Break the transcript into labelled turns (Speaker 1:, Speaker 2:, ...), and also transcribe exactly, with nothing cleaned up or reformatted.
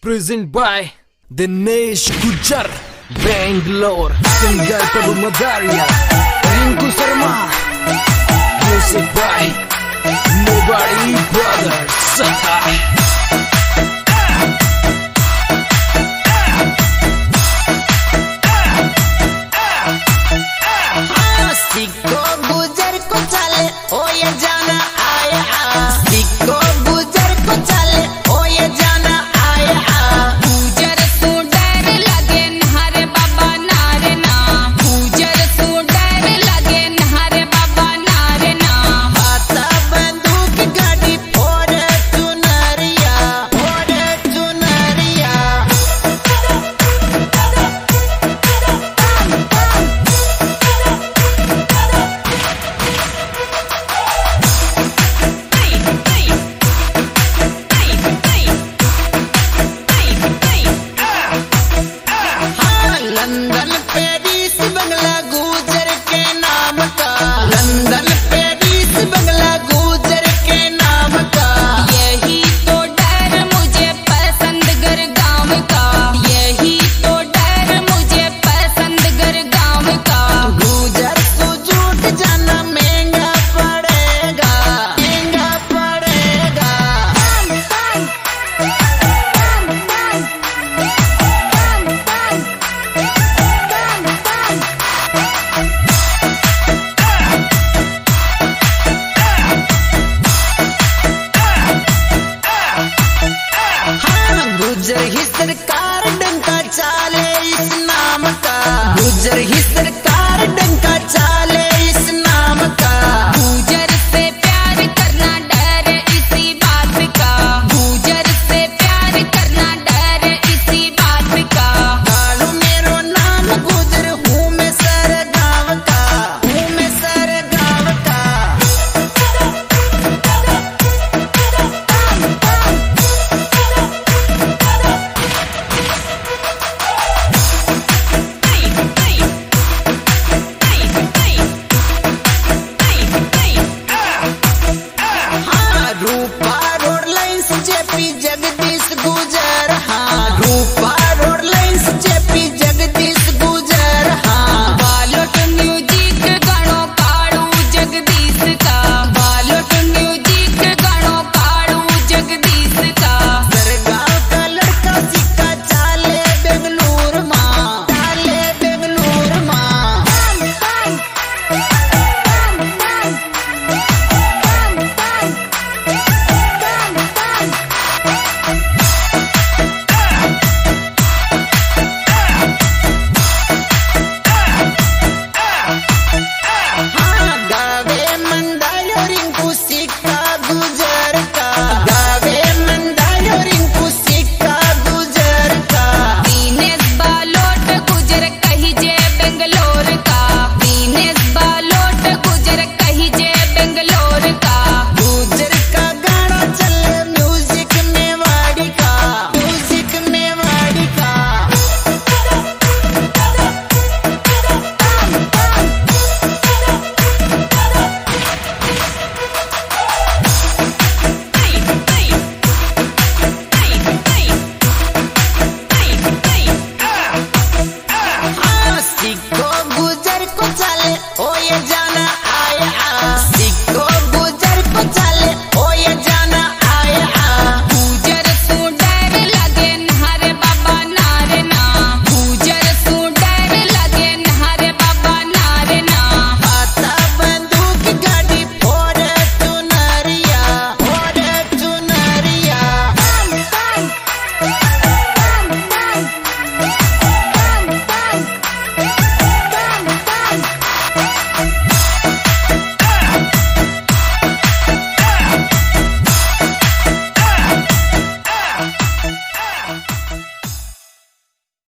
Speaker 1: Present by Dinesh Gujar, Bangalore. Singer Prabhu Madaria, Rinku Sharma. Music by Nobody Brothers.
Speaker 2: सिक्को गुजर को चले ओ ये जाना आया, सिक्को गुजर को चले ओ ये जाना आया। गुजर सु डर लगे नहरे बाबा नारे ना, गुजर सु डर लगे नहरे बाबा नारे ना। हाथा बंदूक गाड़ी फोड़ चुनरिया, फोड़ चुनरिया। लंदन पेरिस बंगला गुजर के नाम का, लंदन पेरिस बंगला गुजर के नाम का। यही तो डर मुझे पसंद गर गाँव का, यही तो डर मुझे पसंद गर गाँव का। गुजर को झूठ जाना महंगा पड़ेगा, महंगा पड़ेगा। गुजर ही सरकार डंका चाले इस नाम का, गुजर ही सरकार